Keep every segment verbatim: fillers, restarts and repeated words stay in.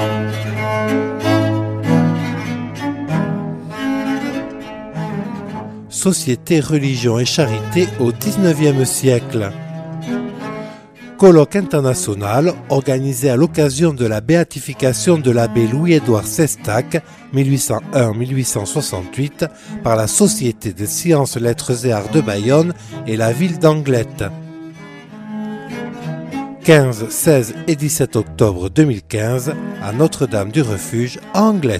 Société, religion et charité au dix-neuvième siècle. Colloque international organisé à l'occasion de la béatification de l'abbé Louis-Édouard Sestac, mille huit cent un à mille huit cent soixante-huit, par la Société des sciences, lettres et arts de Bayonne et la ville d'Anglet. quinze, seize et dix-sept octobre deux mille quinze, à Notre-Dame-du-Refuge, à Anglet.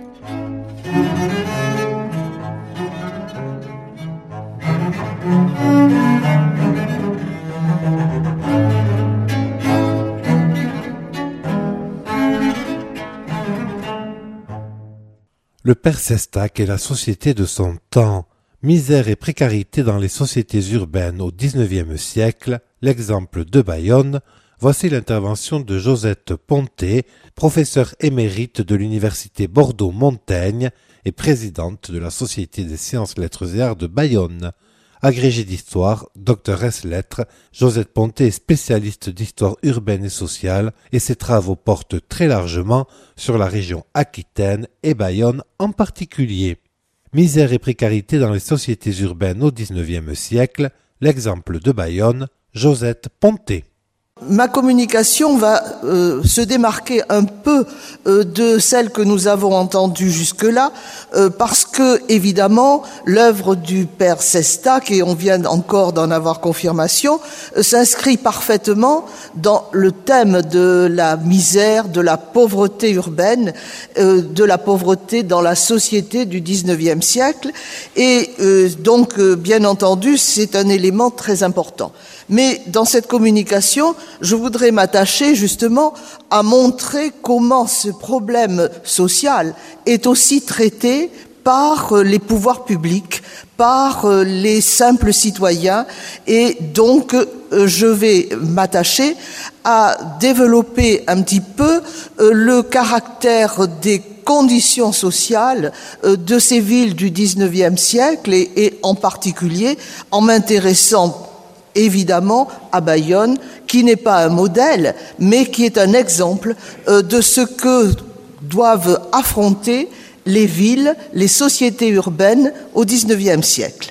Le père Sestac est la société de son temps. Misère et précarité dans les sociétés urbaines au dix-neuvième siècle, l'exemple de Bayonne, voici l'intervention de Josette Ponté, professeure émérite de l'université Bordeaux-Montaigne et présidente de la Société des sciences, lettres et arts de Bayonne. Agrégée d'histoire, docteur ès lettres, Josette Ponté est spécialiste d'histoire urbaine et sociale et ses travaux portent très largement sur la région Aquitaine et Bayonne en particulier. Misère et précarité dans les sociétés urbaines au dix-neuvième siècle, l'exemple de Bayonne, Josette Ponté. Ma communication va euh, se démarquer un peu euh, de celle que nous avons entendue jusque-là, euh, parce que, évidemment, l'œuvre du père Sestac, et on vient encore d'en avoir confirmation, euh, s'inscrit parfaitement dans le thème de la misère, de la pauvreté urbaine, euh, de la pauvreté dans la société du dix-neuvième siècle, et euh, donc, euh, bien entendu, c'est un élément très important. Mais dans cette communication, je voudrais m'attacher justement à montrer comment ce problème social est aussi traité par les pouvoirs publics, par les simples citoyens, et donc je vais m'attacher à développer un petit peu le caractère des conditions sociales de ces villes du dix-neuvième siècle et, et en particulier en m'intéressant évidemment à Bayonne, qui n'est pas un modèle, mais qui est un exemple de ce que doivent affronter les villes, les sociétés urbaines au dix-neuvième siècle.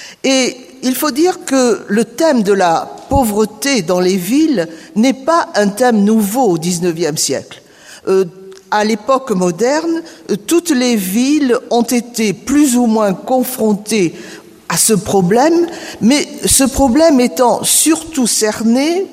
Et il faut dire que le thème de la pauvreté dans les villes n'est pas un thème nouveau au dix-neuvième siècle. Euh, à l'époque moderne, toutes les villes ont été plus ou moins confrontées à ce problème, mais ce problème étant surtout cerné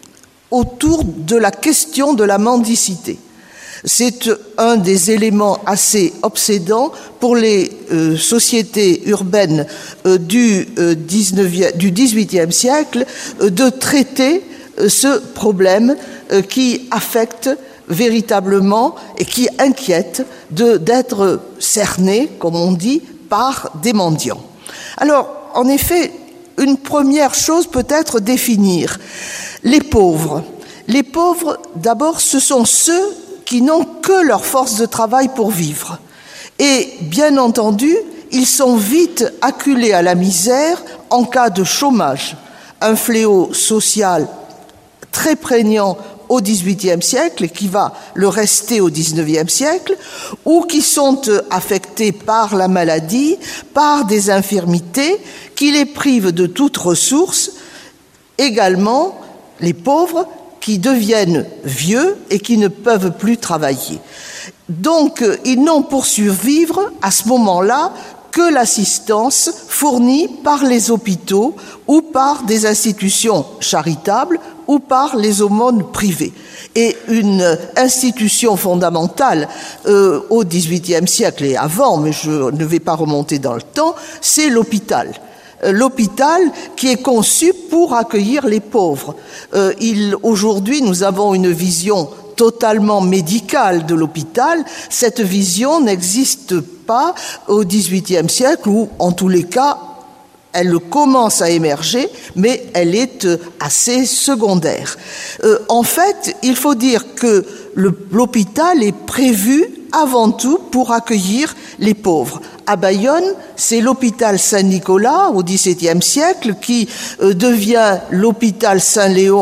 autour de la question de la mendicité. C'est un des éléments assez obsédants pour les euh, sociétés urbaines euh, du, euh, dix-neuvième, du dix-huitième siècle euh, de traiter euh, ce problème euh, qui affecte véritablement et qui inquiète de, d'être cerné, comme on dit, par des mendiants. Alors, en effet, une première chose peut être définir les pauvres. Les pauvres, d'abord, ce sont ceux qui n'ont que leur force de travail pour vivre. Et, bien entendu, ils sont vite acculés à la misère en cas de chômage, un fléau social très prégnant au dix-huitième siècle et qui va le rester au dix-neuvième siècle, ou qui sont affectés par la maladie, par des infirmités qui les privent de toute ressource, également les pauvres qui deviennent vieux et qui ne peuvent plus travailler. Donc, ils n'ont pour survivre à ce moment-là que l'assistance fournie par les hôpitaux ou par des institutions charitables ou par les aumônes privées. Et une institution fondamentale euh, au dix-huitième siècle et avant, mais je ne vais pas remonter dans le temps, c'est l'hôpital. Euh, l'hôpital qui est conçu pour accueillir les pauvres. Euh, il, aujourd'hui, nous avons une vision totalement médicale de l'hôpital. Cette vision n'existe pas au dix-huitième siècle, ou en tous les cas, elle commence à émerger, mais elle est assez secondaire. Euh, en fait, il faut dire que le, l'hôpital est prévu avant tout pour accueillir les pauvres. À Bayonne, c'est l'hôpital Saint-Nicolas au dix-septième siècle qui euh, devient l'hôpital Saint-Léon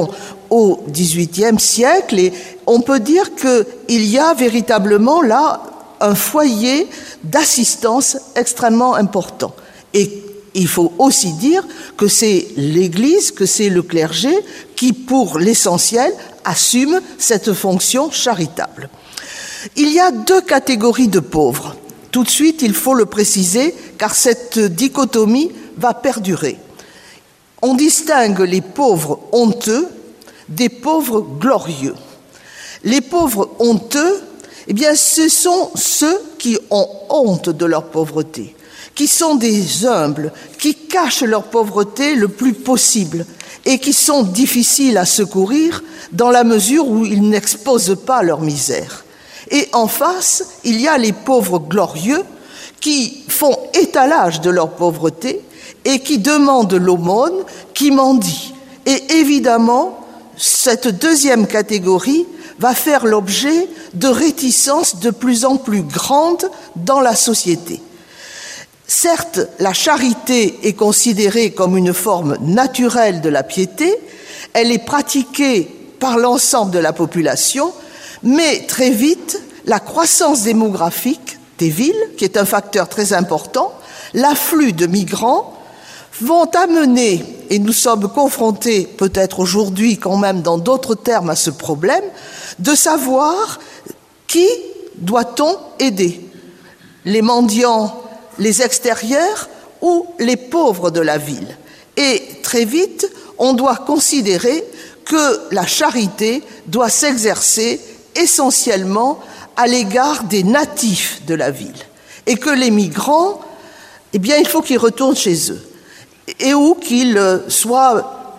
au dix-huitième siècle, et on peut dire qu'il y a véritablement là un foyer d'assistance extrêmement important. Et il faut aussi dire que c'est l'Église, que c'est le clergé qui, pour l'essentiel, assume cette fonction charitable. Il y a deux catégories de pauvres. Tout de suite, il faut le préciser, car cette dichotomie va perdurer. On distingue les pauvres honteux des pauvres glorieux. Les pauvres honteux, eh bien, ce sont ceux qui ont honte de leur pauvreté, qui sont des humbles, qui cachent leur pauvreté le plus possible et qui sont difficiles à secourir dans la mesure où ils n'exposent pas leur misère. Et en face, il y a les pauvres glorieux qui font étalage de leur pauvreté et qui demandent l'aumône, qui mendient. Et évidemment, cette deuxième catégorie va faire l'objet de réticences de plus en plus grandes dans la société. Certes, la charité est considérée comme une forme naturelle de la piété, elle est pratiquée par l'ensemble de la population, mais très vite, la croissance démographique des villes, qui est un facteur très important, l'afflux de migrants, vont amener, et nous sommes confrontés peut-être aujourd'hui quand même dans d'autres termes à ce problème, de savoir qui doit-on aider, les mendiants, les extérieurs ou les pauvres de la ville. Et très vite, on doit considérer que la charité doit s'exercer essentiellement à l'égard des natifs de la ville et que les migrants, eh bien, il faut qu'ils retournent chez eux et ou qu'ils soient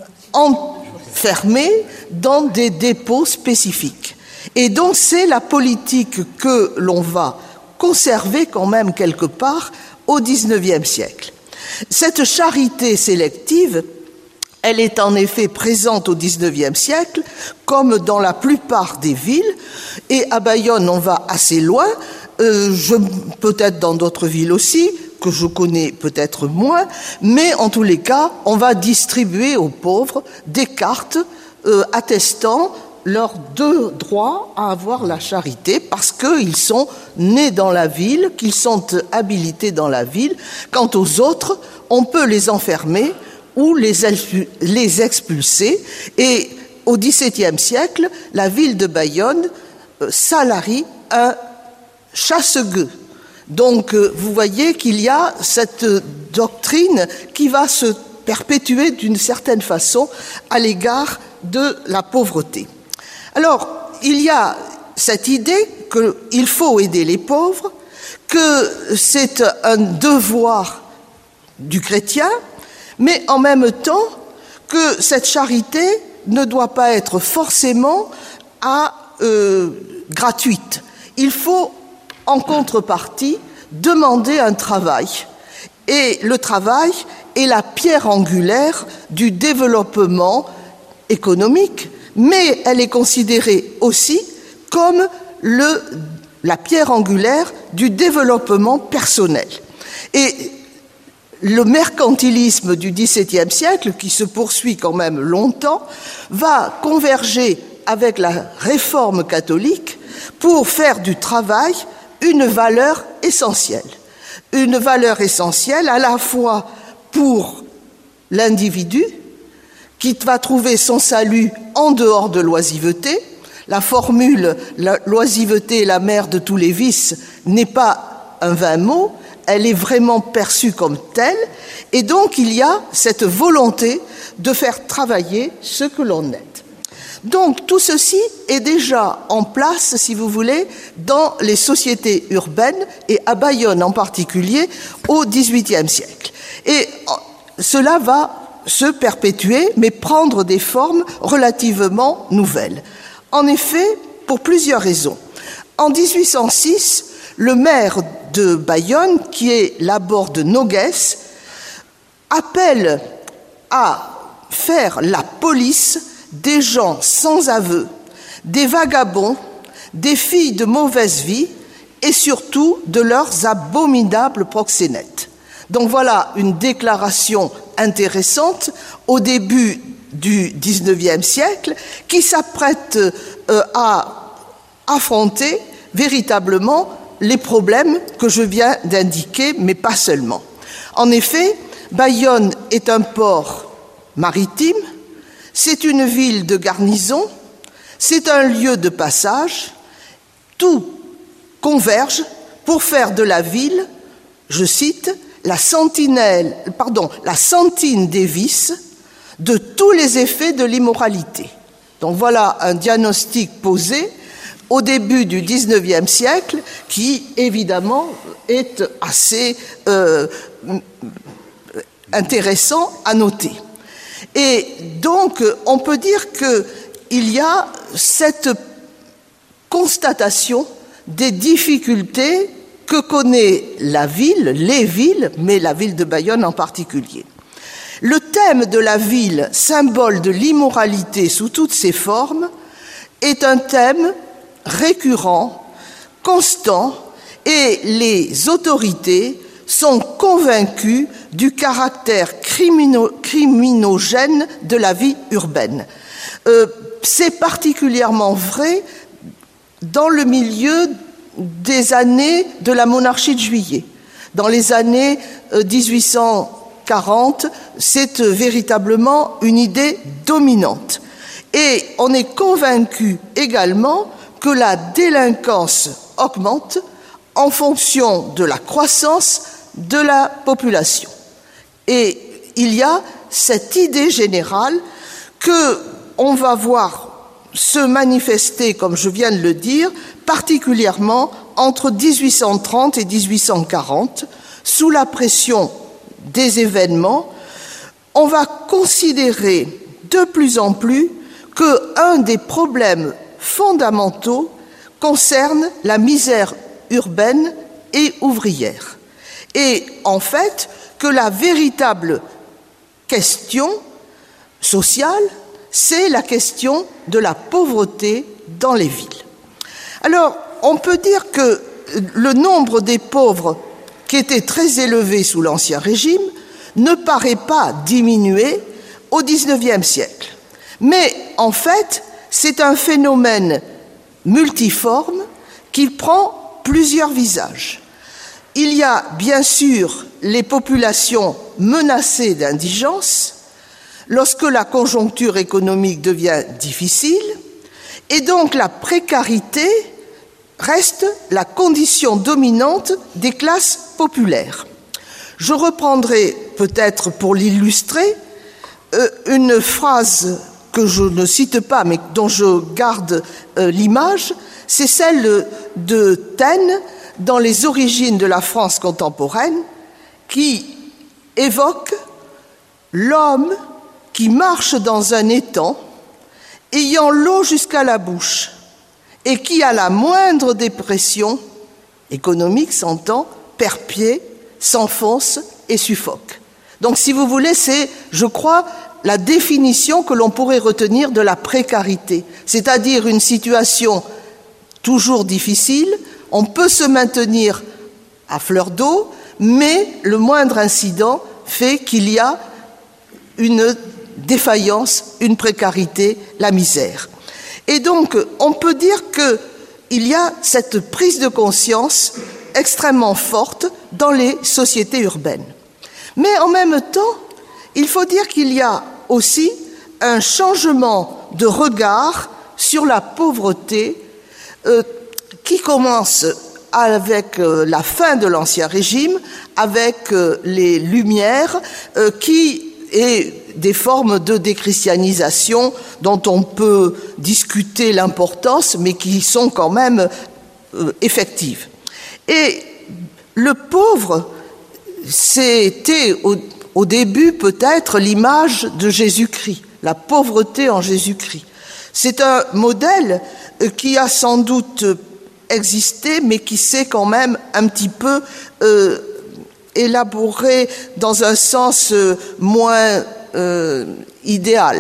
enfermés dans des dépôts spécifiques. Et donc, c'est la politique que l'on va conserver quand même quelque part au dix-neuvième siècle. Cette charité sélective, elle est en effet présente au dix-neuvième siècle, comme dans la plupart des villes, et à Bayonne, on va assez loin, euh, je, peut-être dans d'autres villes aussi, que je connais peut-être moins, mais en tous les cas, on va distribuer aux pauvres des cartes euh, attestant leur deux droits à avoir la charité parce qu'ils sont nés dans la ville, qu'ils sont habilités dans la ville. Quant aux autres, on peut les enfermer ou les expulser. Et au dix-septième siècle, la ville de Bayonne salarie un chasse-gueux. Donc, vous voyez qu'il y a cette doctrine qui va se perpétuer d'une certaine façon à l'égard de la pauvreté. Alors, il y a cette idée qu'il faut aider les pauvres, que c'est un devoir du chrétien, mais en même temps que cette charité ne doit pas être forcément à, euh, gratuite. Il faut, en contrepartie, demander un travail. Et le travail est la pierre angulaire du développement économique, mais elle est considérée aussi comme le, la pierre angulaire du développement personnel. Et le mercantilisme du dix-septième siècle, qui se poursuit quand même longtemps, va converger avec la réforme catholique pour faire du travail une valeur essentielle. Une valeur essentielle à la fois pour l'individu, qui va trouver son salut en dehors de l'oisiveté. La formule « l'oisiveté est la mère de tous les vices » n'est pas un vain mot, elle est vraiment perçue comme telle, et donc il y a cette volonté de faire travailler ce que l'on aide. Donc tout ceci est déjà en place, si vous voulez, dans les sociétés urbaines, et à Bayonne en particulier, au dix-huitième siècle. Et cela va se perpétuer, mais prendre des formes relativement nouvelles. En effet, pour plusieurs raisons. En dix-huit cent six, le maire de Bayonne, qui est Laborde Noguès, appelle à faire la police des gens sans aveu, des vagabonds, des filles de mauvaise vie et surtout de leurs abominables proxénètes. Donc voilà une déclaration intéressante au début du dix-neuvième siècle qui s'apprête euh, à affronter véritablement les problèmes que je viens d'indiquer, mais pas seulement. En effet, Bayonne est un port maritime, c'est une ville de garnison, c'est un lieu de passage, tout converge pour faire de la ville, je cite, la sentinelle, pardon, la sentine des vices, de tous les effets de l'immoralité. Donc voilà un diagnostic posé au début du dix-neuvième siècle qui, évidemment, est assez euh, intéressant à noter. Et donc, on peut dire qu'il y a cette constatation des difficultés que connaît la ville, les villes, mais la ville de Bayonne en particulier. Le thème de la ville, symbole de l'immoralité sous toutes ses formes, est un thème récurrent, constant, et les autorités sont convaincues du caractère crimino- criminogène de la vie urbaine. Euh, c'est particulièrement vrai dans le milieu des années de la monarchie de Juillet. Dans les années euh, dix-huit cent quarante, c'est euh, véritablement une idée dominante. Et on est convaincu également que la délinquance augmente en fonction de la croissance de la population. Et il y a cette idée générale que on va voir se manifester, comme je viens de le dire, particulièrement entre dix-huit cent trente et dix-huit cent quarante, sous la pression des événements. On va considérer de plus en plus qu'un des problèmes fondamentaux concerne la misère urbaine et ouvrière. Et en fait, que la véritable question sociale, c'est la question de la pauvreté dans les villes. Alors, on peut dire que le nombre des pauvres, qui était très élevé sous l'Ancien Régime, ne paraît pas diminuer au dix-neuvième siècle. Mais en fait, c'est un phénomène multiforme qui prend plusieurs visages. Il y a bien sûr les populations menacées d'indigence, lorsque la conjoncture économique devient difficile, et donc la précarité reste la condition dominante des classes populaires. Je reprendrai peut-être pour l'illustrer euh, une phrase que je ne cite pas mais dont je garde euh, l'image, c'est celle de Taine dans Les origines de la France contemporaine qui évoque l'homme qui marche dans un étang, ayant l'eau jusqu'à la bouche, et qui, à la moindre dépression économique, s'entend, perd pied, s'enfonce et suffoque. Donc, si vous voulez, c'est, je crois, la définition que l'on pourrait retenir de la précarité, c'est-à-dire une situation toujours difficile, on peut se maintenir à fleur d'eau, mais le moindre incident fait qu'il y a une défaillance, une précarité, la misère. Et donc, on peut dire qu'il y a cette prise de conscience extrêmement forte dans les sociétés urbaines. Mais en même temps, il faut dire qu'il y a aussi un changement de regard sur la pauvreté euh, qui commence avec euh, la fin de l'Ancien Régime, avec euh, les Lumières, euh, qui est des formes de déchristianisation dont on peut discuter l'importance, mais qui sont quand même euh, effectives. Et le pauvre, c'était au, au début peut-être l'image de Jésus-Christ, la pauvreté en Jésus-Christ. C'est un modèle qui a sans doute existé, mais qui s'est quand même un petit peu euh, élaboré dans un sens euh, moins euh, idéal.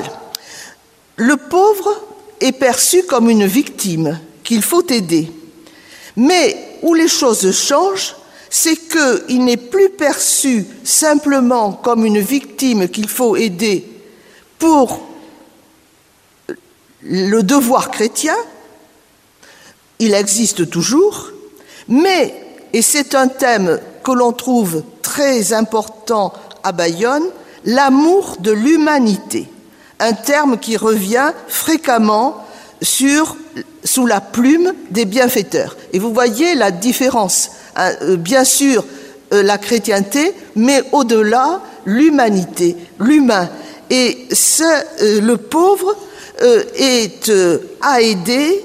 Le pauvre est perçu comme une victime qu'il faut aider. Mais où les choses changent, c'est qu'il n'est plus perçu simplement comme une victime qu'il faut aider pour le devoir chrétien, il existe toujours, mais, et c'est un thème que l'on trouve très important à Bayonne, l'amour de l'humanité, un terme qui revient fréquemment sur, sous la plume des bienfaiteurs. Et vous voyez la différence, hein, euh, bien sûr euh, la chrétienté, mais au-delà l'humanité, l'humain. Et ce, euh, le pauvre euh, est euh, à aider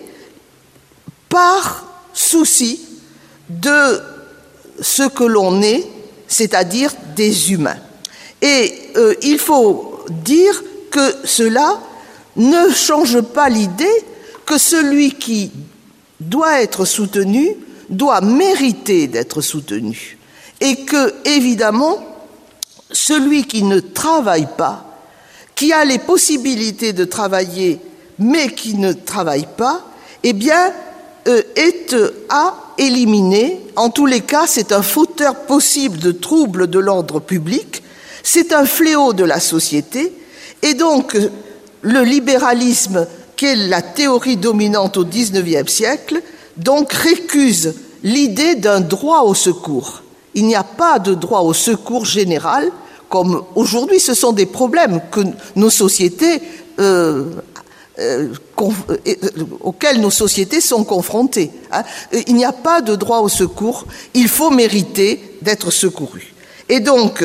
par souci de ce que l'on est, c'est-à-dire des humains. Et euh, il faut dire que cela ne change pas l'idée que celui qui doit être soutenu doit mériter d'être soutenu. Et que, évidemment, celui qui ne travaille pas, qui a les possibilités de travailler, mais qui ne travaille pas, eh bien, euh, est à éliminer. En tous les cas, c'est un fauteur possible de troubles de l'ordre public, c'est un fléau de la société, et donc le libéralisme, qui est la théorie dominante au dix-neuvième siècle, donc récuse l'idée d'un droit au secours. Il n'y a pas de droit au secours général, comme aujourd'hui ce sont des problèmes que nos sociétés, euh, euh, conf, euh, auxquels nos sociétés sont confrontées. Hein. Il n'y a pas de droit au secours, il faut mériter d'être secouru. Et donc,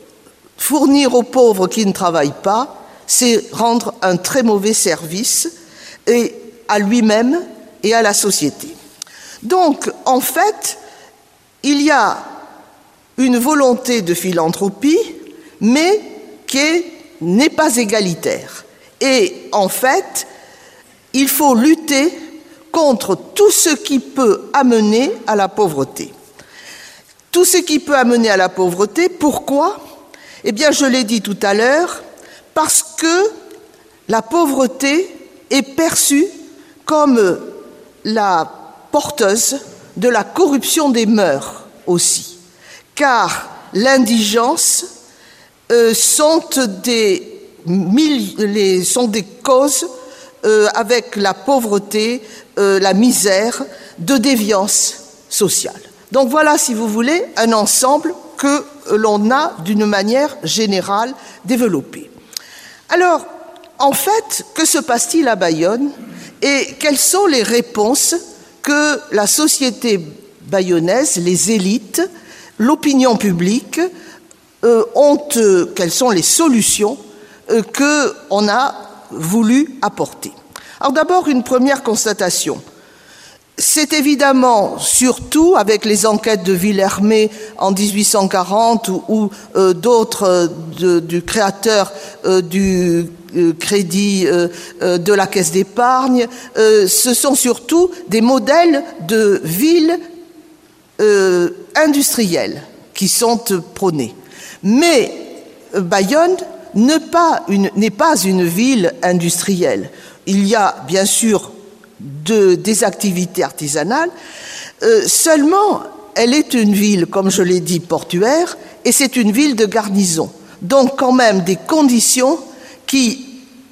fournir aux pauvres qui ne travaillent pas, c'est rendre un très mauvais service et à lui-même et à la société. Donc, en fait, il y a une volonté de philanthropie, mais qui n'est pas égalitaire. Et en fait, il faut lutter contre tout ce qui peut amener à la pauvreté. Tout ce qui peut amener à la pauvreté, pourquoi ? Eh bien, je l'ai dit tout à l'heure, parce que la pauvreté est perçue comme la porteuse de la corruption des mœurs aussi, car l'indigence euh, sont, des, les, sont des causes euh, avec la pauvreté, euh, la misère, de déviance sociale. Donc voilà, si vous voulez, un ensemble que l'on a d'une manière générale développée. Alors, en fait, que se passe-t-il à Bayonne et quelles sont les réponses que la société bayonnaise, les élites, l'opinion publique euh, ont, euh, quelles sont les solutions euh, qu'on a voulu apporter. Alors d'abord, une première constatation. C'est évidemment, surtout avec les enquêtes de Villermé en dix-huit cent quarante ou, ou euh, d'autres euh, de, du créateur euh, du euh, crédit euh, euh, de la Caisse d'épargne, euh, ce sont surtout des modèles de villes euh, industrielles qui sont prônés. Mais euh, Bayonne n'est pas, une, n'est pas une ville industrielle. Il y a bien sûr de, des activités artisanales, euh, seulement elle est une ville, comme je l'ai dit, portuaire, et c'est une ville de garnison. Donc quand même des conditions qui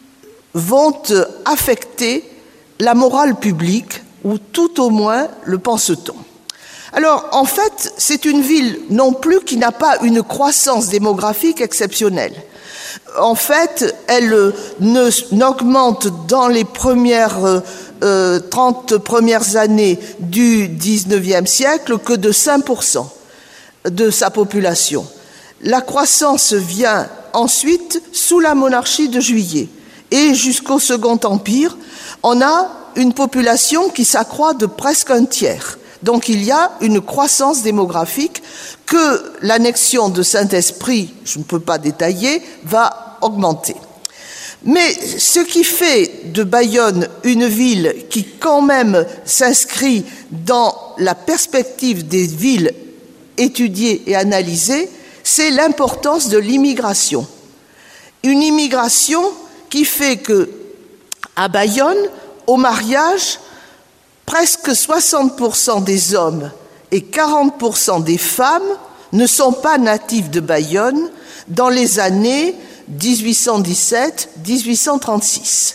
vont affecter la morale publique, ou tout au moins le pense-t-on. Alors en fait, c'est une ville non plus qui n'a pas une croissance démographique exceptionnelle. En fait, elle ne, n'augmente dans les premières euh, trente premières années du dix-neuvième siècle que de cinq pour cent de sa population. La croissance vient ensuite sous la monarchie de Juillet et jusqu'au Second Empire, on a une population qui s'accroît de presque un tiers. Donc il y a une croissance démographique que l'annexion de Saint-Esprit, je ne peux pas détailler, va augmenter. Mais ce qui fait de Bayonne une ville qui quand même s'inscrit dans la perspective des villes étudiées et analysées, c'est l'importance de l'immigration. Une immigration qui fait que, à Bayonne, au mariage, presque soixante pour cent des hommes et quarante pour cent des femmes ne sont pas natifs de Bayonne dans les années dix-huit cent dix-sept à dix-huit cent trente-six.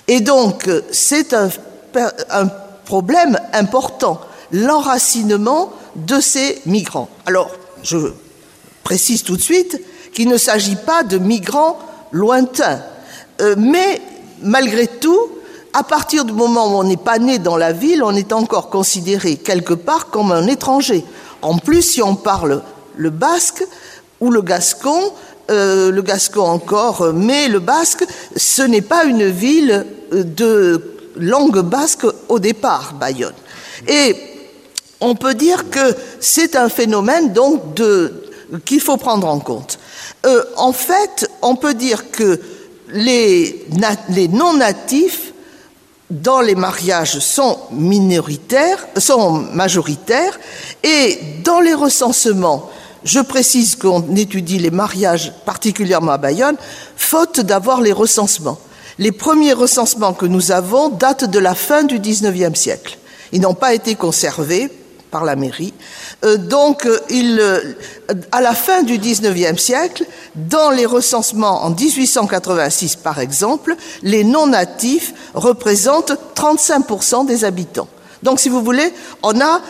Et donc, c'est un, un problème important, l'enracinement de ces migrants. Alors, je précise tout de suite qu'il ne s'agit pas de migrants lointains, euh, mais malgré tout, à partir du moment où on n'est pas né dans la ville, on est encore considéré quelque part comme un étranger. En plus, si on parle le basque ou le gascon, euh, le gascon encore, mais le basque, ce n'est pas une ville de langue basque au départ, Bayonne. Et on peut dire que c'est un phénomène donc de, qu'il faut prendre en compte. Euh, en fait, on peut dire que les, les non-natifs dans les mariages sont minoritaires, sont majoritaires, et dans les recensements, je précise qu'on étudie les mariages particulièrement à Bayonne, faute d'avoir les recensements. Les premiers recensements que nous avons datent de la fin du dix-neuvième siècle. Ils n'ont pas été conservés par la mairie. Euh, donc, il, euh, à la fin du dix-neuvième siècle, dans les recensements en dix-huit cent quatre-vingt-six, par exemple, les non-natifs représentent trente-cinq pour cent des habitants. Donc, si vous voulez, on a,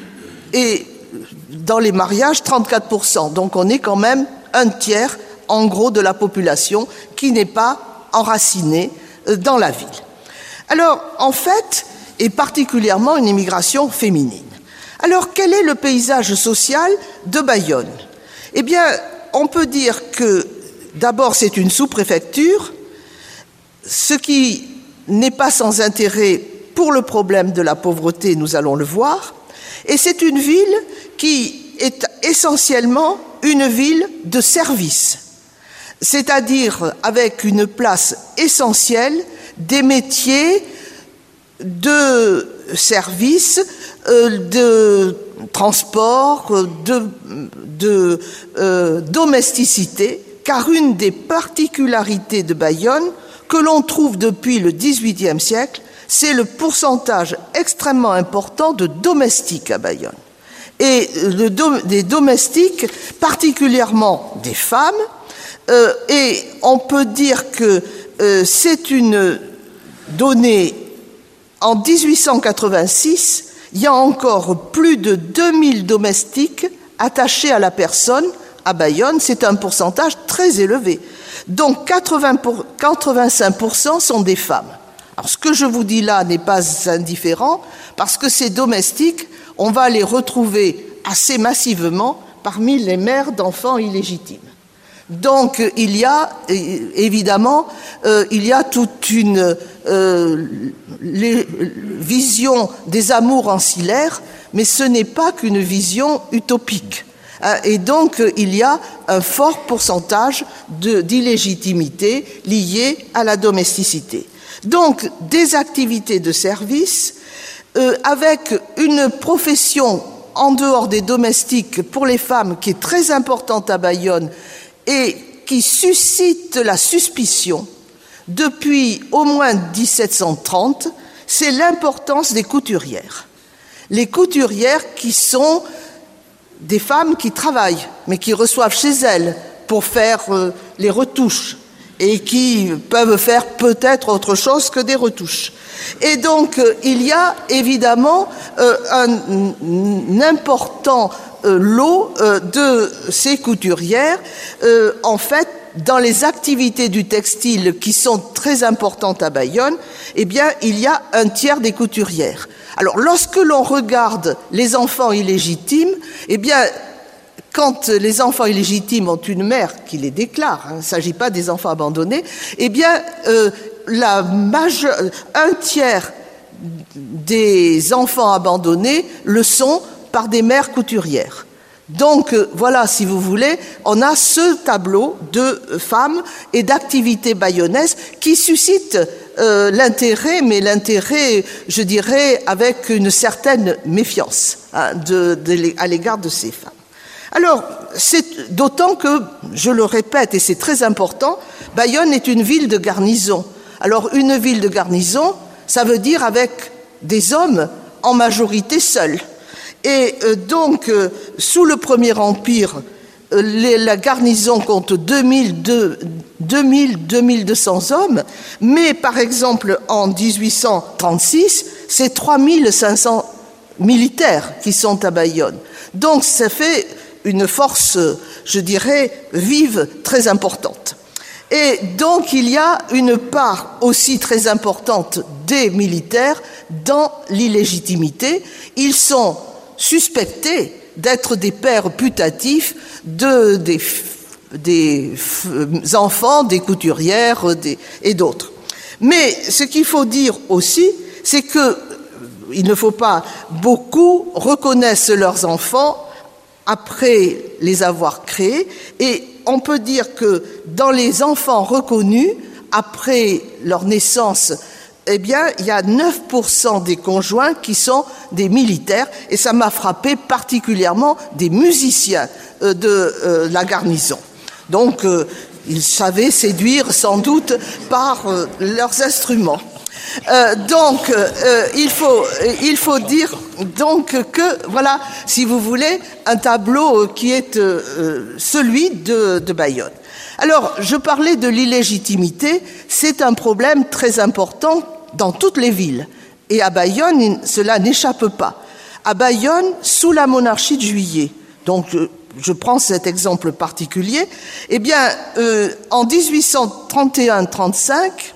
et dans les mariages, trente-quatre pour cent. Donc, on est quand même un tiers, en gros, de la population qui n'est pas enracinée dans la ville. Alors, en fait, et particulièrement une immigration féminine. Alors, quel est le paysage social de Bayonne? Eh bien, on peut dire que, d'abord, c'est une sous-préfecture, ce qui n'est pas sans intérêt pour le problème de la pauvreté, nous allons le voir, et c'est une ville qui est essentiellement une ville de service, c'est-à-dire avec une place essentielle des métiers de service, euh, de transport, de, de euh, domesticité, car une des particularités de Bayonne, que l'on trouve depuis le dix-huitième siècle, c'est le pourcentage extrêmement important de domestiques à Bayonne. Et le do- des domestiques, particulièrement des femmes, euh, et on peut dire que euh, c'est une donnée. En dix-huit cent quatre-vingt-six, il y a encore plus de deux mille domestiques attachés à la personne à Bayonne. C'est un pourcentage très élevé. Donc quatre-vingts pour, quatre-vingt-cinq pour cent sont des femmes. Alors ce que je vous dis là n'est pas indifférent, parce que ces domestiques, on va les retrouver assez massivement parmi les mères d'enfants illégitimes. Donc il y a évidemment euh, il y a toute une euh, les, vision des amours ancillaires, mais ce n'est pas qu'une vision utopique. Et donc il y a un fort pourcentage de, d'illégitimité liée à la domesticité. Donc des activités de service euh, avec une profession en dehors des domestiques pour les femmes qui est très importante à Bayonne et qui suscite la suspicion depuis au moins dix-sept cent trente, c'est l'importance des couturières. Les couturières qui sont des femmes qui travaillent, mais qui reçoivent chez elles pour faire euh, les retouches et qui peuvent faire peut-être autre chose que des retouches. Et donc, euh, il y a évidemment euh, un, un important euh, lot euh, de ces couturières, euh, en fait, dans les activités du textile qui sont très importantes à Bayonne, eh bien, il y a un tiers des couturières. Alors, lorsque l'on regarde les enfants illégitimes, eh bien, quand les enfants illégitimes ont une mère qui les déclare, hein, il ne s'agit pas des enfants abandonnés, eh bien, euh, la majeure, un tiers des enfants abandonnés le sont par des mères couturières. Donc, euh, voilà, si vous voulez, on a ce tableau de femmes et d'activités bayonnaises qui suscitent euh, l'intérêt, mais l'intérêt, je dirais, avec une certaine méfiance hein, de, de, à l'égard de ces femmes. Alors, c'est d'autant que, je le répète, et c'est très important, Bayonne est une ville de garnison. Alors, une ville de garnison, ça veut dire avec des hommes en majorité seuls. Et euh, donc, euh, sous le Premier Empire, les, la garnison compte deux mille, deux mille deux cents hommes, mais par exemple en dix-huit cent trente-six, c'est trois mille cinq cents militaires qui sont à Bayonne. Donc ça fait une force, je dirais, vive, très importante. Et donc il y a une part aussi très importante des militaires dans l'illégitimité. Ils sont suspectés d'être des pères putatifs de, des, des enfants, des couturières des, et d'autres. Mais ce qu'il faut dire aussi, c'est que il ne faut pas beaucoup reconnaissent leurs enfants après les avoir créés, et on peut dire que dans les enfants reconnus, après leur naissance, eh bien, il y a neuf pour cent des conjoints qui sont des militaires, et ça m'a frappé particulièrement des musiciens euh, de euh, la garnison. Donc, euh, ils savaient séduire sans doute par euh, leurs instruments. Euh, donc, euh, il faut, il faut dire donc que, voilà, si vous voulez, un tableau qui est euh, celui de, de Bayonne. Alors, je parlais de l'illégitimité, c'est un problème très important dans toutes les villes. Et à Bayonne, cela n'échappe pas. À Bayonne, sous la monarchie de Juillet, donc je, je prends cet exemple particulier, eh bien, euh, en dix-huit cent trente et un trente-cinq,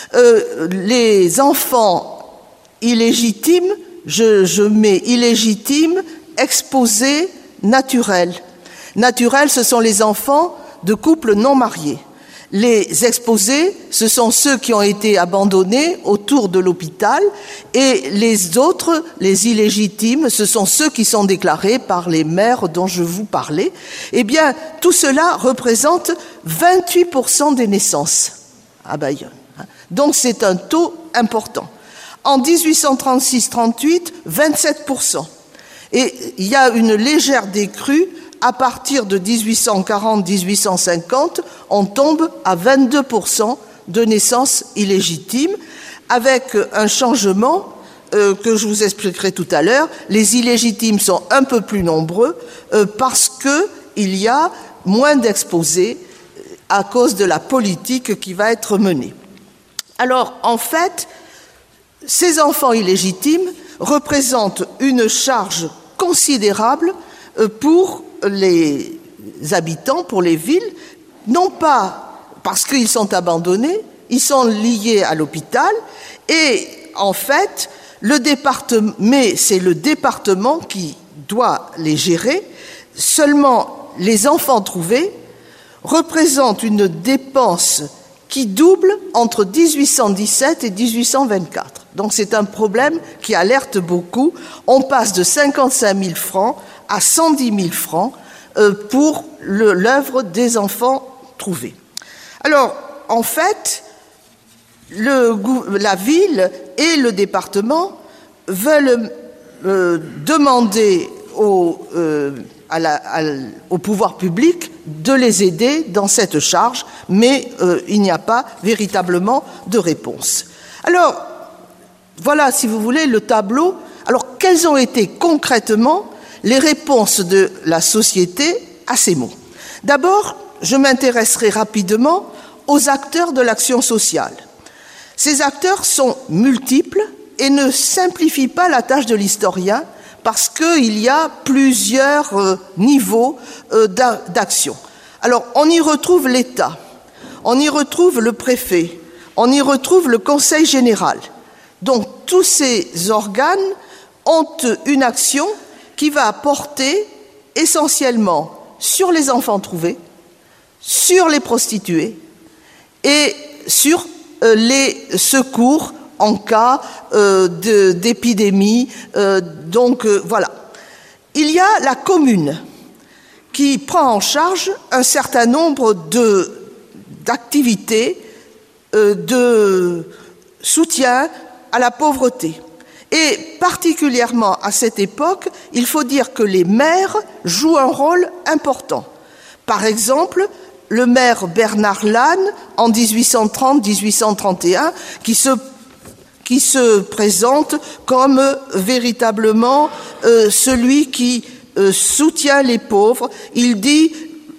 Euh, les enfants illégitimes, je, je mets illégitimes, exposés, naturels. Naturels, ce sont les enfants de couples non mariés. Les exposés, ce sont ceux qui ont été abandonnés autour de l'hôpital, et les autres, les illégitimes, ce sont ceux qui sont déclarés par les mères dont je vous parlais. Eh bien, tout cela représente vingt-huit pour cent des naissances à Bayonne. Donc c'est un taux important. En dix-huit cent trente-six trente-huit, vingt-sept pour cent. Et il y a une légère décrue à partir de dix-huit cent quarante dix-huit cent cinquante, on tombe à vingt-deux pour cent de naissances illégitimes, avec un changement euh, que je vous expliquerai tout à l'heure. Les illégitimes sont un peu plus nombreux euh, parce qu'il y a moins d'exposés à cause de la politique qui va être menée. Alors, en fait, ces enfants illégitimes représentent une charge considérable pour les habitants, pour les villes, non pas parce qu'ils sont abandonnés, ils sont liés à l'hôpital, et en fait, le département, mais c'est le département qui doit les gérer. Seulement, les enfants trouvés représentent une dépense qui double entre dix-huit cent dix-sept et dix-huit cent vingt-quatre. Donc c'est un problème qui alerte beaucoup. On passe de cinquante-cinq mille francs à cent dix mille francs euh, pour le, l'œuvre des enfants trouvés. Alors, en fait, le, la ville et le département veulent euh, demander au, euh, à la, à, au pouvoir public de les aider dans cette charge, mais euh, il n'y a pas véritablement de réponse. Alors, voilà, si vous voulez, le tableau. Alors, quelles ont été concrètement les réponses de la société à ces mots? D'abord, je m'intéresserai rapidement aux acteurs de l'action sociale. Ces acteurs sont multiples et ne simplifient pas la tâche de l'historien parce qu'il y a plusieurs euh, niveaux euh, d'action. Alors, on y retrouve l'État, on y retrouve le préfet, on y retrouve le Conseil général. Donc, tous ces organes ont une action qui va porter essentiellement sur les enfants trouvés, sur les prostituées et sur euh, les secours en cas euh, de, d'épidémie. Euh, donc, euh, voilà. Il y a la commune qui prend en charge un certain nombre de, d'activités euh, de soutien à la pauvreté. Et particulièrement à cette époque, il faut dire que les maires jouent un rôle important. Par exemple, le maire Bernard Lannes, en dix-huit cent trente dix-huit cent trente et un, qui se, qui se présente comme euh, véritablement euh, celui qui euh, soutient les pauvres. Il dit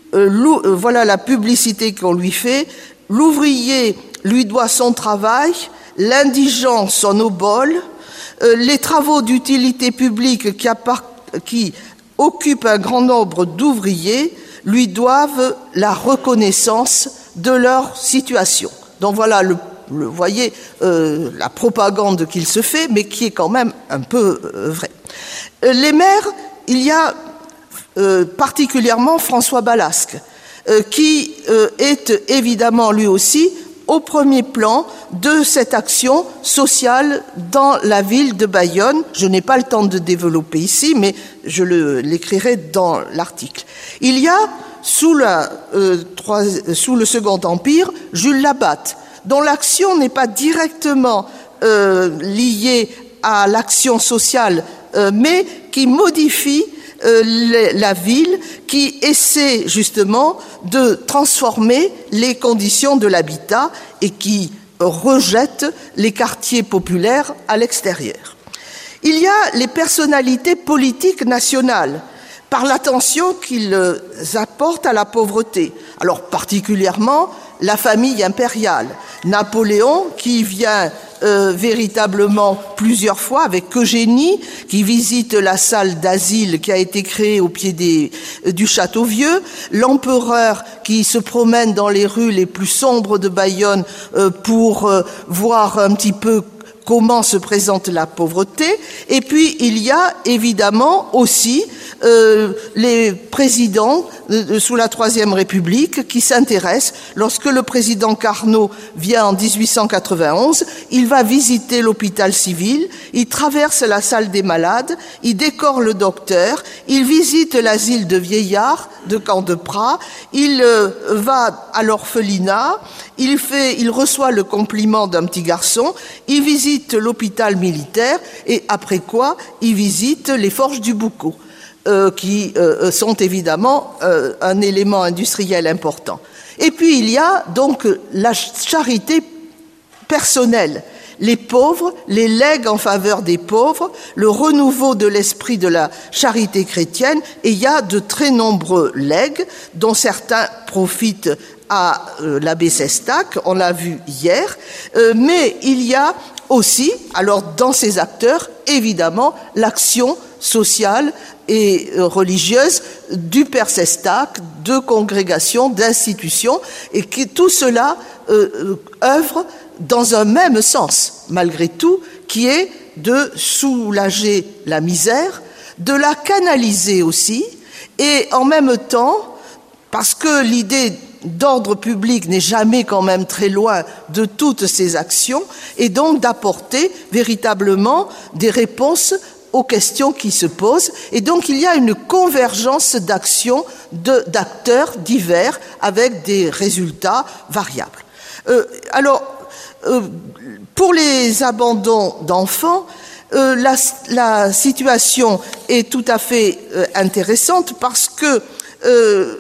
euh, euh, voilà la publicité qu'on lui fait. L'ouvrier lui doit son travail, l'indigent son obole, euh, les travaux d'utilité publique qui, qui occupent un grand nombre d'ouvriers lui doivent la reconnaissance de leur situation. Donc voilà, le, le, vous voyez, euh, la propagande qu'il se fait, mais qui est quand même un peu euh, vraie. Euh, les maires, il y a euh, particulièrement François Balasque, euh, qui euh, est évidemment lui aussi au premier plan de cette action sociale dans la ville de Bayonne. Je n'ai pas le temps de développer ici, mais je le, l'écrirai dans l'article. Il y a, sous, la, euh, trois, sous le Second Empire, Jules Labatte, dont l'action n'est pas directement euh, liée à l'action sociale, euh, mais qui modifie Euh, la ville, qui essaie justement de transformer les conditions de l'habitat et qui rejette les quartiers populaires à l'extérieur. Il y a les personnalités politiques nationales, par l'attention qu'ils apportent à la pauvreté. Alors particulièrement la famille impériale. Napoléon, qui vient euh, véritablement plusieurs fois avec Eugénie, qui visite la salle d'asile qui a été créée au pied des, euh, du Château Vieux, l'empereur qui se promène dans les rues les plus sombres de Bayonne euh, pour euh, voir un petit peu comment se présente la pauvreté. Et puis il y a évidemment aussi euh, les présidents euh, sous la Troisième République qui s'intéressent. Lorsque le président Carnot vient en dix-huit cent quatre-vingt-onze, il va visiter l'hôpital civil, il traverse la salle des malades, il décore le docteur, il visite l'asile de vieillards de Camp-de-Pras, il euh, va à l'orphelinat, il fait, il reçoit le compliment d'un petit garçon, il visite l'hôpital militaire et après quoi, il visite les forges du Boucau. Euh, qui euh, sont évidemment euh, un élément industriel important. Et puis il y a donc la charité personnelle, les pauvres, les legs en faveur des pauvres, le renouveau de l'esprit de la charité chrétienne, et il y a de très nombreux legs dont certains profitent à euh, l'abbé Sestac, on l'a vu hier, euh, mais il y a aussi, alors dans ces acteurs, évidemment, l'action sociale et religieuse du Père Sestac, de congrégations, d'institutions, et que tout cela euh, œuvre dans un même sens, malgré tout, qui est de soulager la misère, de la canaliser aussi, et en même temps, parce que l'idée d'ordre public n'est jamais quand même très loin de toutes ces actions, et donc d'apporter véritablement des réponses aux questions qui se posent. Et donc il y a une convergence d'actions de, d'acteurs divers avec des résultats variables. Euh, alors, euh, pour les abandons d'enfants, euh, la, la situation est tout à fait euh, intéressante parce que euh,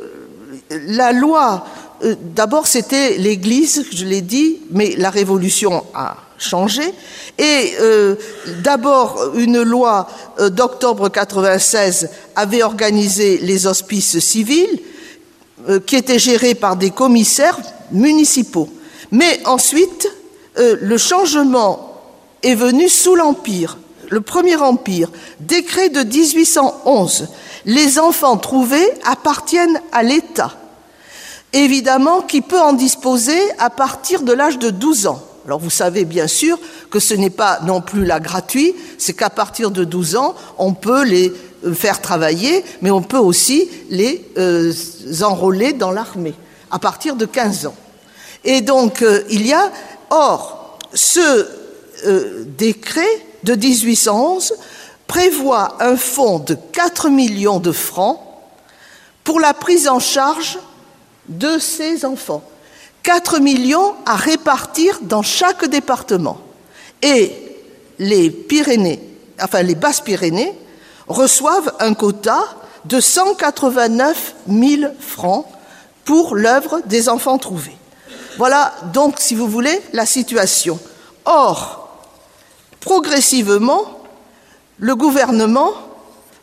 la loi, euh, d'abord c'était l'Église, je l'ai dit, mais la Révolution a changé. Et euh, d'abord, une loi euh, d'octobre quatre-vingt-seize avait organisé les hospices civils euh, qui étaient gérés par des commissaires municipaux. Mais ensuite, euh, le changement est venu sous l'Empire, le Premier Empire, décret de dix-huit cent onze. Les enfants trouvés appartiennent à l'État, évidemment, qui peut en disposer à partir de l'âge de douze ans. Alors vous savez bien sûr que ce n'est pas non plus là gratuit, c'est qu'à partir de douze ans, on peut les faire travailler, mais on peut aussi les euh, enrôler dans l'armée, à partir de quinze ans. Et donc euh, il y a, or, ce euh, décret de dix-huit cent onze prévoit un fonds de quatre millions de francs pour la prise en charge de ces enfants. quatre millions à répartir dans chaque département. Et les Pyrénées, enfin les Basses-Pyrénées, reçoivent un quota de cent quatre-vingt-neuf mille francs pour l'œuvre des enfants trouvés. Voilà donc, si vous voulez, la situation. Or, progressivement, le gouvernement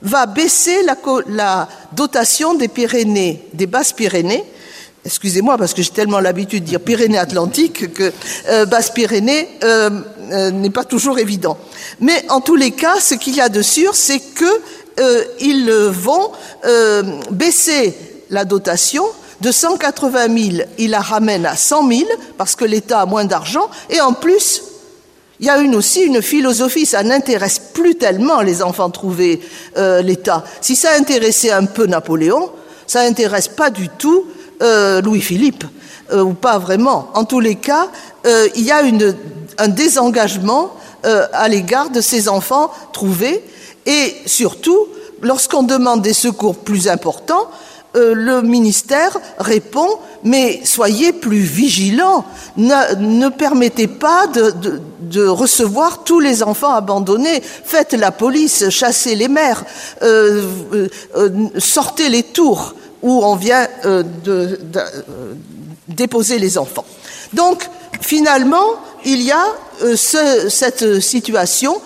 va baisser la, la dotation des Pyrénées, des Basses-Pyrénées. Excusez-moi, parce que j'ai tellement l'habitude de dire Pyrénées-Atlantiques que euh, Basses-Pyrénées euh, euh, n'est pas toujours évident. Mais en tous les cas, ce qu'il y a de sûr, c'est que euh, ils vont euh, baisser la dotation de cent quatre-vingt mille, ils la ramènent à cent mille, parce que l'État a moins d'argent, et en plus, il y a une, aussi une philosophie, ça n'intéresse plus tellement les enfants trouvés, euh, l'État. Si ça intéressait un peu Napoléon, ça n'intéresse pas du tout Euh, Louis-Philippe, euh, ou pas vraiment. En tous les cas, euh, il y a une, un désengagement euh, à l'égard de ces enfants trouvés, et surtout, lorsqu'on demande des secours plus importants, euh, le ministère répond « mais soyez plus vigilants, ne, ne permettez pas de, de, de recevoir tous les enfants abandonnés, faites la police, chassez les mères, euh, euh, sortez les tours ». Où on vient euh, de, de, euh, déposer les enfants. Donc, finalement, il y a euh, ce, cette situation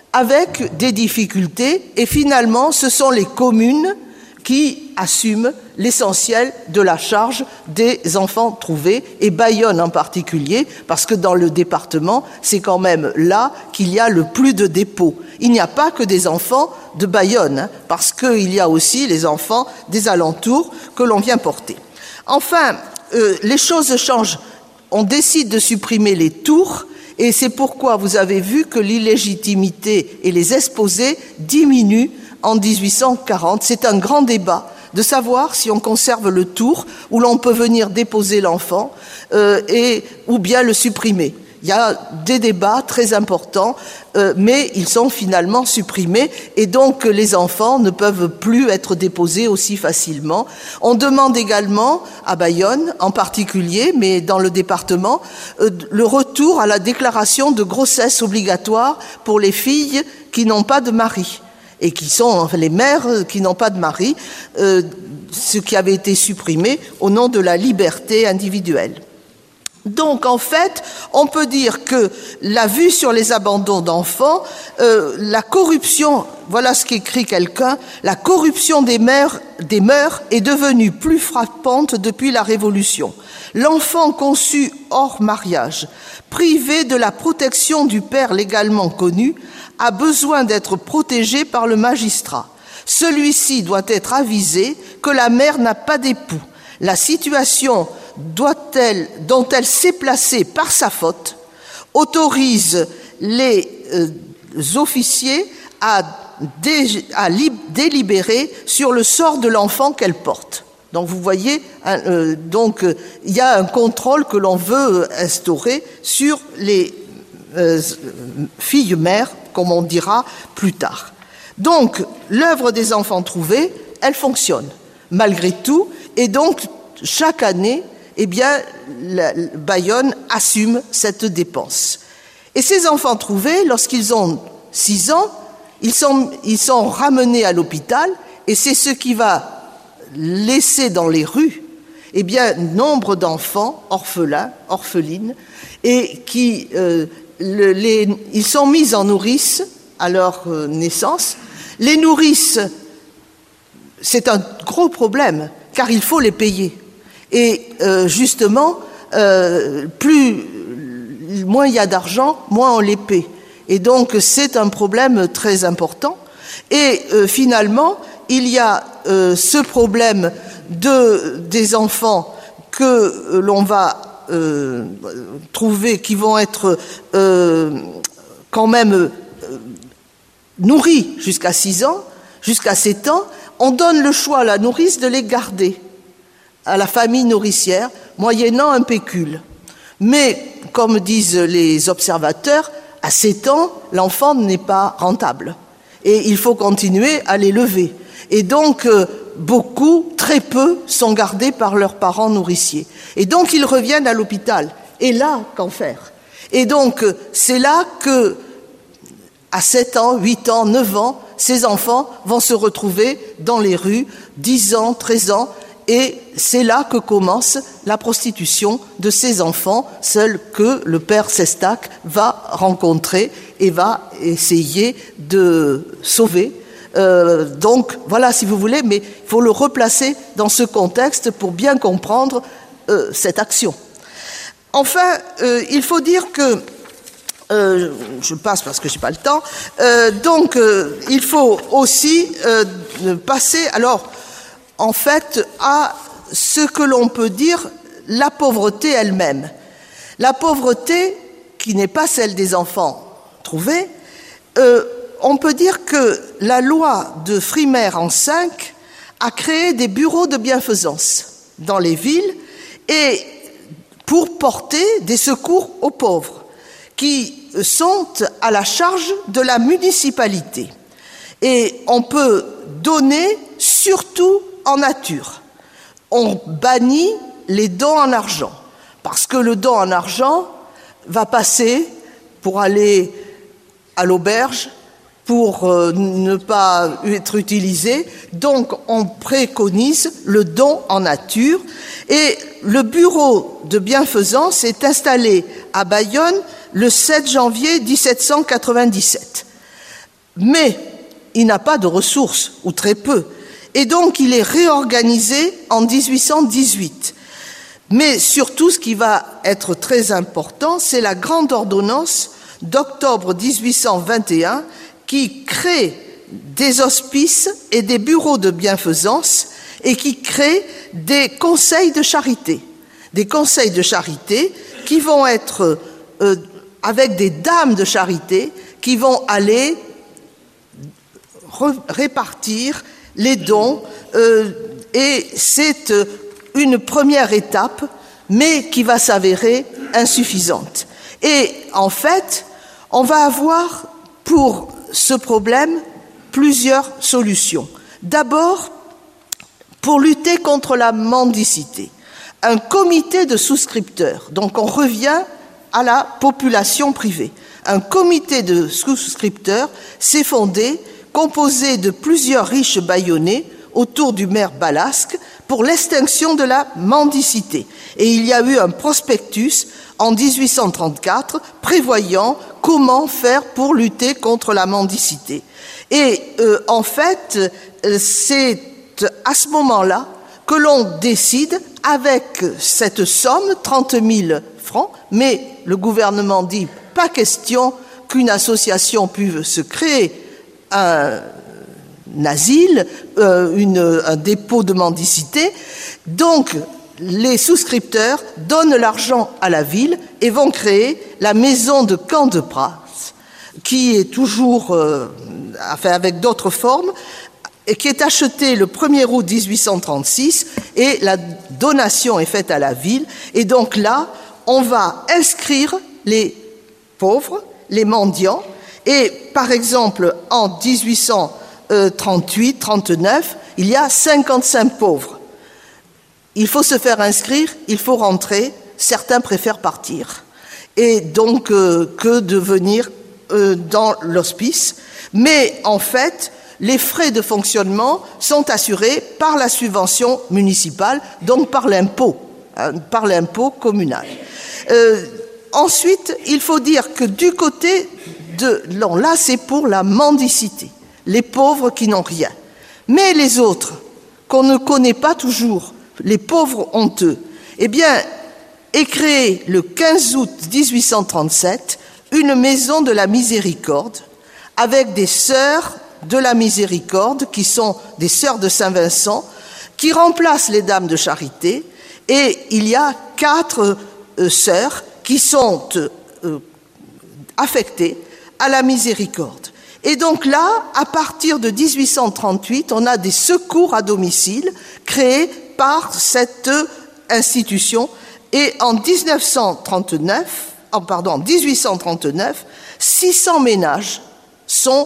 avec des difficultés, et finalement, ce sont les communes qui assument l'essentiel de la charge des enfants trouvés, et Bayonne en particulier, parce que dans le département, c'est quand même là qu'il y a le plus de dépôts. Il n'y a pas que des enfants de Bayonne, hein, parce qu'il y a aussi les enfants des alentours que l'on vient porter. Enfin, euh, les choses changent. On décide de supprimer les tours, et c'est pourquoi vous avez vu que l'illégitimité et les exposés diminuent en dix-huit cent quarante. C'est un grand débat de savoir si on conserve le tour, où l'on peut venir déposer l'enfant, euh, et, ou bien le supprimer. Il y a des débats très importants, euh, mais ils sont finalement supprimés, et donc les enfants ne peuvent plus être déposés aussi facilement. On demande également, à Bayonne en particulier, mais dans le département, euh, le retour à la déclaration de grossesse obligatoire pour les filles qui n'ont pas de mari, et qui sont enfin, les mères qui n'ont pas de mari, euh, ce qui avait été supprimé au nom de la liberté individuelle. Donc, en fait, on peut dire que la vue sur les abandons d'enfants, euh, la corruption, voilà ce qu'écrit quelqu'un, la corruption des mœurs, des mœurs est devenue plus frappante depuis la Révolution. L'enfant conçu hors mariage, privé de la protection du père légalement connu, a besoin d'être protégé par le magistrat. Celui-ci doit être avisé que la mère n'a pas d'époux. La situation doit-elle, dont elle s'est placée par sa faute autorise les euh, officiers à, dé, à li, délibérer sur le sort de l'enfant qu'elle porte. Donc vous voyez, hein, euh, donc euh, il y a un contrôle que l'on veut instaurer sur les euh, filles mères, comme on dira plus tard. Donc l'œuvre des enfants trouvés, elle fonctionne malgré tout, et donc chaque année, eh bien, la, Bayonne assume cette dépense. Et ces enfants trouvés, lorsqu'ils ont six ans, ils sont, ils sont ramenés à l'hôpital, et c'est ce qui va laisser dans les rues, eh bien, nombre d'enfants orphelins, orphelines, et qui, euh, le, les, ils sont mis en nourrice à leur euh, naissance. Les nourrices, c'est un gros problème, car il faut les payer. Et euh, justement, euh, plus, moins il y a d'argent, moins on les paie. Et donc, c'est un problème très important. Et euh, finalement, il y a euh, ce problème de, des enfants que euh, l'on va euh, trouver, qui vont être euh, quand même euh, nourris jusqu'à six ans, jusqu'à sept ans. On donne le choix à la nourrice de les garder à la famille nourricière, moyennant un pécule. Mais, comme disent les observateurs, à sept ans, l'enfant n'est pas rentable. Et il faut continuer à l'élever. Et donc, euh, beaucoup, très peu, sont gardés par leurs parents nourriciers. Et donc, ils reviennent à l'hôpital. Et là, qu'en faire? Et donc, euh, c'est là que, à sept ans, huit ans, neuf ans, ces enfants vont se retrouver dans les rues, dix ans, treize ans, et c'est là que commence la prostitution de ces enfants, seuls que le père Sestac va rencontrer et va essayer de sauver Euh, donc, voilà, si vous voulez, mais il faut le replacer dans ce contexte pour bien comprendre euh, cette action. Enfin, euh, il faut dire que, euh, je passe parce que je n'ai pas le temps, euh, donc euh, il faut aussi euh, passer, alors, en fait, à ce que l'on peut dire la pauvreté elle-même. La pauvreté, qui n'est pas celle des enfants trouvés, euh, on peut dire que la loi de Frimaire en cinq a créé des bureaux de bienfaisance dans les villes et pour porter des secours aux pauvres qui sont à la charge de la municipalité. Et on peut donner surtout en nature. On bannit les dons en argent parce que le don en argent va passer pour aller à l'auberge, pour euh, ne pas être utilisé. Donc, on préconise le don en nature. Et le bureau de bienfaisance est installé à Bayonne le sept janvier mille sept cent quatre-vingt-dix-sept. Mais il n'a pas de ressources, ou très peu. Et donc, il est réorganisé en mille huit cent dix-huit. Mais surtout, ce qui va être très important, c'est la grande ordonnance d'octobre mille huit cent vingt et un qui crée des hospices et des bureaux de bienfaisance et qui crée des conseils de charité. Des conseils de charité qui vont être euh, avec des dames de charité qui vont aller répartir les dons euh, et c'est euh, une première étape, mais qui va s'avérer insuffisante. Et en fait, on va avoir pour ce problème plusieurs solutions. D'abord, pour lutter contre la mendicité, un comité de souscripteurs, donc on revient à la population privée. Un comité de souscripteurs s'est fondé, composé de plusieurs riches bâillonnais autour du maire Balasque pour l'extinction de la mendicité. Et il y a eu un prospectus en mille huit cent trente-quatre prévoyant comment faire pour lutter contre la mendicité. Et euh, en fait, c'est à ce moment-là que l'on décide, avec cette somme, trente mille francs, mais le gouvernement dit pas question qu'une association puisse se créer un un asile, euh, une, un dépôt de mendicité. Donc, les souscripteurs donnent l'argent à la ville et vont créer la maison de camp de Pras, qui est toujours, euh, enfin avec d'autres formes, et qui est achetée le premier août mille huit cent trente-six, et la donation est faite à la ville. Et donc là, on va inscrire les pauvres, les mendiants, et par exemple, en mille huit cent trente-huit trente-neuf, il y a cinquante-cinq pauvres. Il faut se faire inscrire, il faut rentrer, certains préfèrent partir. Et donc, euh, que de venir euh, dans l'hospice. Mais en fait, les frais de fonctionnement sont assurés par la subvention municipale, donc par l'impôt, hein, par l'impôt communal. Euh, ensuite, il faut dire que du côté de... Non, là, c'est pour la mendicité. Les pauvres qui n'ont rien. Mais les autres, qu'on ne connaît pas toujours, les pauvres honteux, eh bien, est créée le quinze août mille huit cent trente-sept une maison de la miséricorde avec des sœurs de la miséricorde qui sont des sœurs de Saint-Vincent qui remplacent les dames de charité et il y a quatre euh, sœurs qui sont euh, affectées à la miséricorde. Et donc là, à partir de mille huit cent trente-huit, on a des secours à domicile créés par cette institution. Et en mille neuf cent trente-neuf, oh pardon, mille huit cent trente-neuf, six cents ménages sont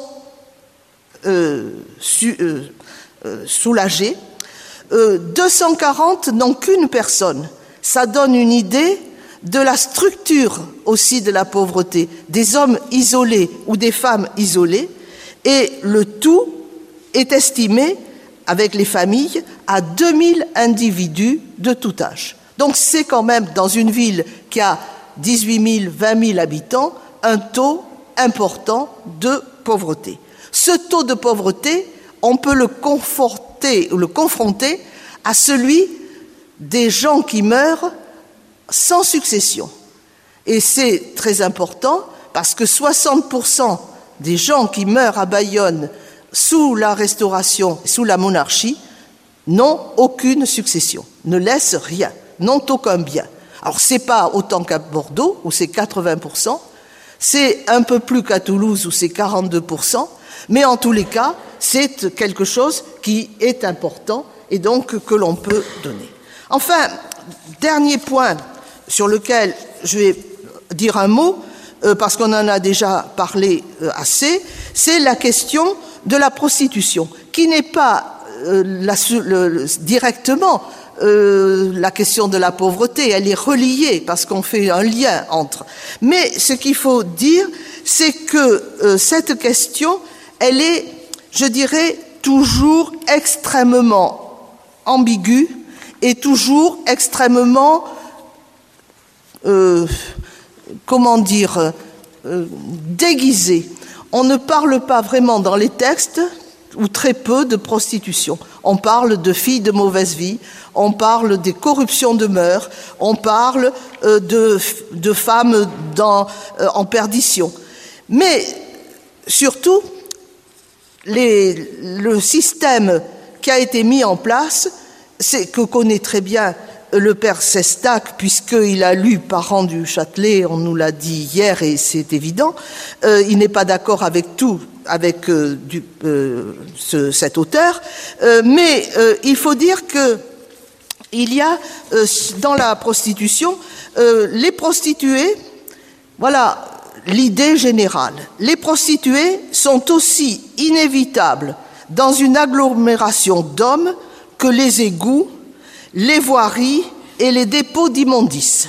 euh, su, euh, euh, soulagés. Euh, deux cent quarante n'ont qu'une personne. Ça donne une idée de la structure aussi de la pauvreté, des hommes isolés ou des femmes isolées, et le tout est estimé, avec les familles, à deux mille individus de tout âge. Donc c'est quand même, dans une ville qui a dix-huit mille, vingt mille habitants, un taux important de pauvreté. Ce taux de pauvreté on peut le conforter ou le confronter à celui des gens qui meurent sans succession. Et c'est très important parce que soixante pour cent des gens qui meurent à Bayonne sous la Restauration, sous la monarchie, n'ont aucune succession, ne laissent rien, n'ont aucun bien. Alors c'est pas autant qu'à Bordeaux où c'est quatre-vingts pour cent, c'est un peu plus qu'à Toulouse où c'est quarante-deux pour cent, mais en tous les cas, c'est quelque chose qui est important et donc que l'on peut donner. Enfin, dernier point sur lequel je vais dire un mot, euh, parce qu'on en a déjà parlé euh, assez, c'est la question de la prostitution, qui n'est pas euh, la, le, le, directement euh, la question de la pauvreté, elle est reliée, parce qu'on fait un lien entre. Mais ce qu'il faut dire, c'est que euh, cette question, elle est, je dirais, toujours extrêmement ambiguë et toujours extrêmement, euh, comment dire, euh, déguisée. On ne parle pas vraiment dans les textes, ou très peu, de prostitution. On parle de filles de mauvaise vie, on parle des corruptions de mœurs, on parle euh, de, de femmes dans, euh, en perdition. Mais surtout, les, le système qui a été mis en place, c'est que connaît très bien le père Sestac, puisqu'il a lu Parent du Châtelet, on nous l'a dit hier et c'est évident, euh, il n'est pas d'accord avec tout, avec euh, du, euh, ce, cet auteur, euh, mais euh, il faut dire que il y a euh, dans la prostitution euh, les prostituées, voilà l'idée générale. Les prostituées sont aussi inévitables dans une agglomération d'hommes que les égouts, les voiries et les dépôts d'immondices.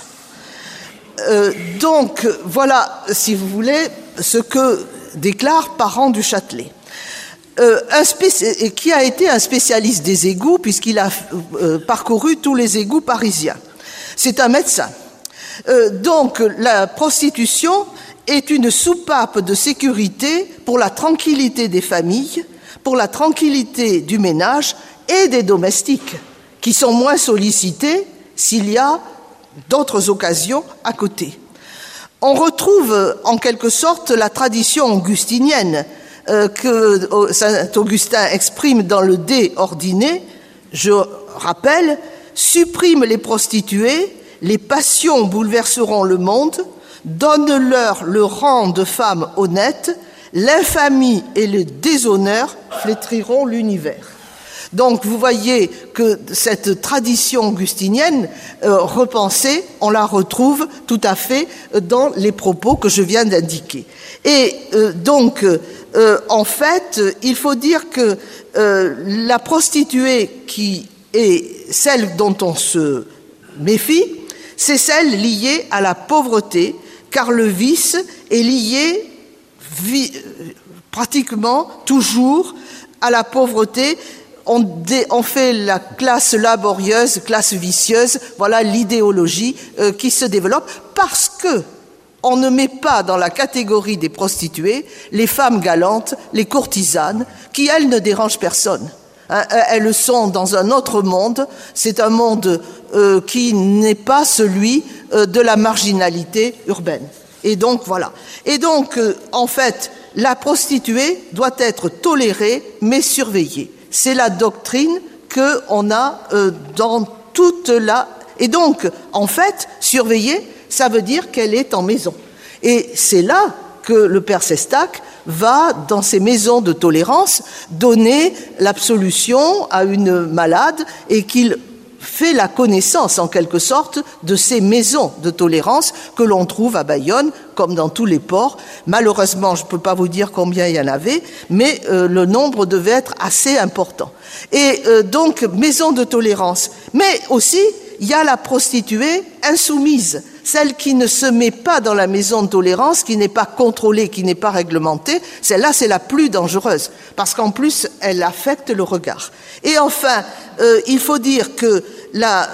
Euh, donc, voilà, si vous voulez, ce que déclare Parent du Châtelet, euh, un spéci- qui a été un spécialiste des égouts, puisqu'il a euh, parcouru tous les égouts parisiens. C'est un médecin. Euh, donc, la prostitution est une soupape de sécurité pour la tranquillité des familles, pour la tranquillité du ménage et des domestiques, qui sont moins sollicités s'il y a d'autres occasions à côté. On retrouve en quelque sorte la tradition augustinienne euh, que saint Augustin exprime dans le De Ordine. Je rappelle, supprime les prostituées, les passions bouleverseront le monde, donne-leur le rang de femmes honnêtes, l'infamie et le déshonneur flétriront l'univers. Donc vous voyez que cette tradition augustinienne euh, repensée, on la retrouve tout à fait dans les propos que je viens d'indiquer. Et euh, donc, euh, en fait, il faut dire que euh, la prostituée qui est celle dont on se méfie, c'est celle liée à la pauvreté, car le vice est lié vi- pratiquement toujours à la pauvreté. On, dé, on fait la classe laborieuse, classe vicieuse, voilà l'idéologie euh, qui se développe parce que on ne met pas dans la catégorie des prostituées les femmes galantes, les courtisanes, qui elles ne dérangent personne. Hein, elles sont dans un autre monde, c'est un monde euh, qui n'est pas celui euh, de la marginalité urbaine. Et donc voilà. Et donc euh, en fait, la prostituée doit être tolérée mais surveillée. C'est la doctrine qu'on a euh, dans toute la... Et donc, en fait, surveiller, ça veut dire qu'elle est en maison. Et c'est là que le père Sestac va, dans ces maisons de tolérance, donner l'absolution à une malade et qu'il fait la connaissance, en quelque sorte, de ces maisons de tolérance que l'on trouve à Bayonne, comme dans tous les ports. Malheureusement, je ne peux pas vous dire combien il y en avait, mais euh, le nombre devait être assez important. Et euh, donc, maison de tolérance. Mais aussi, il y a la prostituée insoumise, celle qui ne se met pas dans la maison de tolérance, qui n'est pas contrôlée, qui n'est pas réglementée. Celle-là, c'est la plus dangereuse, parce qu'en plus, elle affecte le regard. Et enfin, euh, il faut dire que la,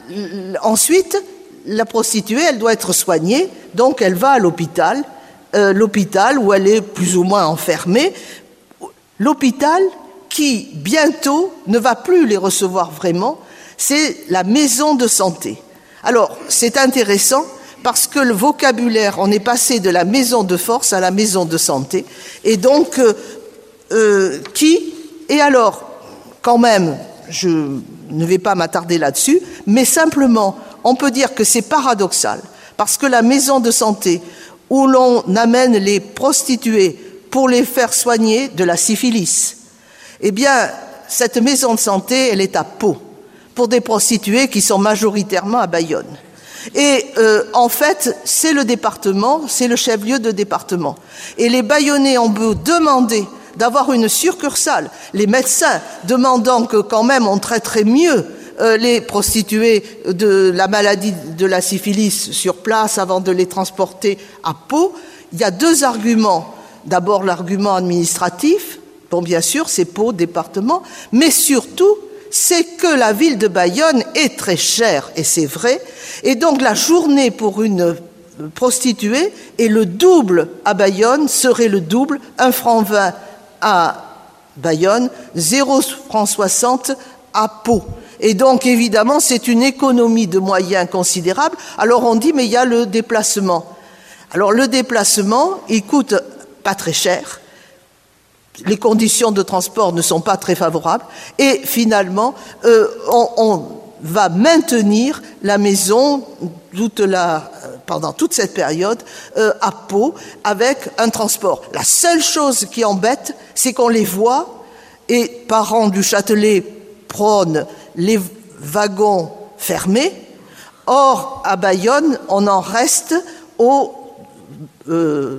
ensuite, la prostituée, elle doit être soignée, donc elle va à l'hôpital, euh, l'hôpital où elle est plus ou moins enfermée, l'hôpital qui, bientôt, ne va plus les recevoir vraiment, c'est la maison de santé. Alors, c'est intéressant parce que le vocabulaire, on est passé de la maison de force à la maison de santé. Et donc, euh, euh, qui Et alors, quand même, je ne vais pas m'attarder là-dessus, mais simplement, on peut dire que c'est paradoxal, parce que la maison de santé, où l'on amène les prostituées pour les faire soigner de la syphilis, eh bien, cette maison de santé, elle est à Pau, pour des prostituées qui sont majoritairement à Bayonne. Et euh, en fait, c'est le département, c'est le chef-lieu de département. Et les Bayonnais ont beau demander d'avoir une succursale, les médecins demandant que quand même on traiterait mieux euh, les prostituées de la maladie de la syphilis sur place avant de les transporter à Pau, il y a deux arguments. D'abord l'argument administratif, bon bien sûr c'est Pau, département, mais surtout c'est que la ville de Bayonne est très chère, et c'est vrai, et donc la journée pour une prostituée est le double à Bayonne, serait le double, un franc vingt à Bayonne, zéro franc soixante à Pau. Et donc, évidemment, c'est une économie de moyens considérable. Alors, on dit, mais il y a le déplacement. Alors, le déplacement, il coûte pas très cher. Les conditions de transport ne sont pas très favorables. Et finalement, euh, on, on va maintenir la maison toute la, pendant toute cette période euh, à Pau avec un transport. La seule chose qui embête, c'est qu'on les voit et parents du Châtelet prônent les wagons fermés. Or, à Bayonne, on en reste au euh,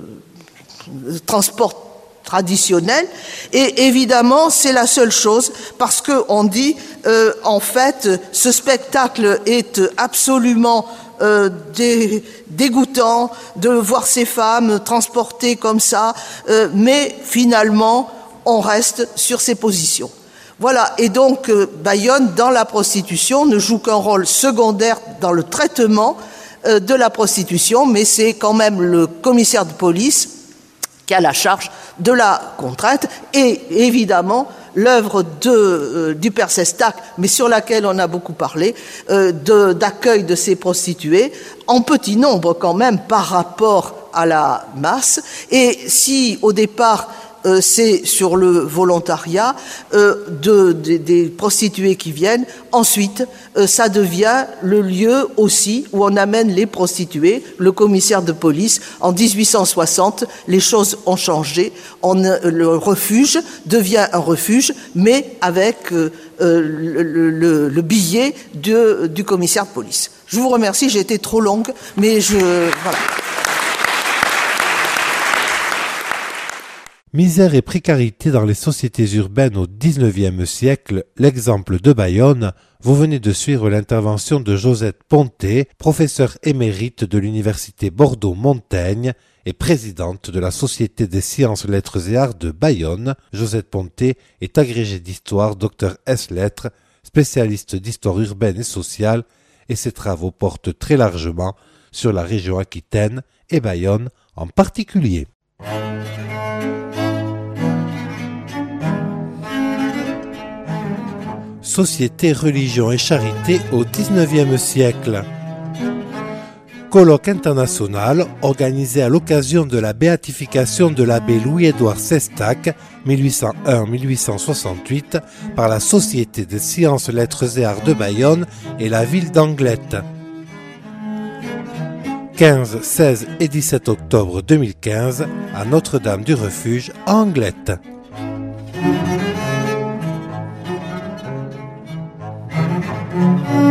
transport traditionnel, et évidemment c'est la seule chose, parce qu'on dit euh, en fait ce spectacle est absolument euh, dé, dégoûtant de voir ces femmes transportées comme ça, euh, mais finalement on reste sur ces positions. Voilà, et donc euh, Bayonne dans la prostitution ne joue qu'un rôle secondaire dans le traitement euh, de la prostitution, mais c'est quand même le commissaire de police qui a la charge de la contrainte, et évidemment l'œuvre de, euh, du père Sestac, mais sur laquelle on a beaucoup parlé, euh, de, d'accueil de ces prostituées, en petit nombre quand même par rapport à la masse. Et si au départ euh, c'est sur le volontariat euh, de, de, des prostituées qui viennent, ensuite euh, ça devient le lieu aussi où on amène les prostituées. Le commissaire de police, en dix-huit cent soixante, les choses ont changé. On, le refuge devient un refuge, mais avec euh, le, le, le billet de, du commissaire de police. Je vous remercie, j'ai été trop longue, mais je... voilà. Misère et précarité dans les sociétés urbaines au dix-neuvième siècle, l'exemple de Bayonne, vous venez de suivre l'intervention de Josette Ponté, professeure émérite de l'université Bordeaux-Montaigne et présidente de la Société des sciences, lettres et arts de Bayonne. Josette Ponté est agrégée d'histoire, docteur ès lettres, spécialiste d'histoire urbaine et sociale, et ses travaux portent très largement sur la région Aquitaine et Bayonne en particulier. Société, religion et charité au dix-neuvième siècle. Colloque international organisé à l'occasion de la béatification de l'abbé Louis-Édouard Sestac, mille huit cent un à mille huit cent soixante-huit, par la Société des sciences, lettres et arts de Bayonne et la ville d'Anglet. quinze, seize et dix-sept octobre deux mille quinze, à Notre-Dame-du-Refuge, à Anglet. Thank you.